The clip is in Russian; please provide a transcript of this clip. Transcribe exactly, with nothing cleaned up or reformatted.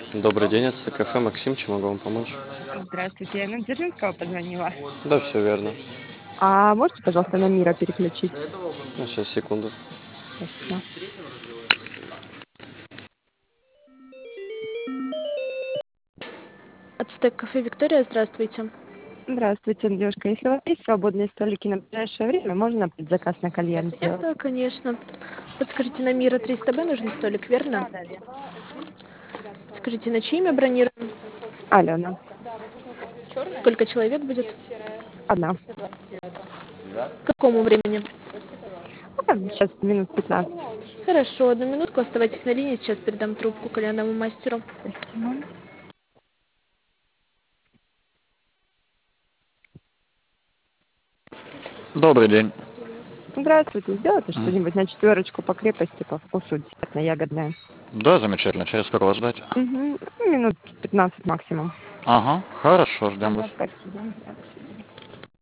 Добрый день, это кафе Максим, чем могу вам помочь? Здравствуйте, я на Дзержинского позвонила. Да, все верно. А можете, пожалуйста, на Мира переключить? Ну, сейчас, секунду. Спасибо. Ацтек кафе Виктория, здравствуйте. Здравствуйте, девушка. Если у вас есть свободные столики на ближайшее время, можно предзаказ на кальян сделать? Да, конечно. Подскажите, на Мира триста бэ нужен столик, верно? Да, да, верно. Скажите, на чье имя бронируем? Алена. Сколько человек будет? Одна. К какому времени? А, сейчас минут пятнадцать. Хорошо, одну минутку, оставайтесь на линии, сейчас передам трубку кальянному мастеру. Спасибо. Добрый день. Здравствуйте. Сделайте М. что-нибудь на четверочку по крепости, по вкусу, действительно ягодное. Да, замечательно. Через скоро вас ждать? Угу. Минут пятнадцать максимум. Ага, хорошо, ждем вас. Спасибо.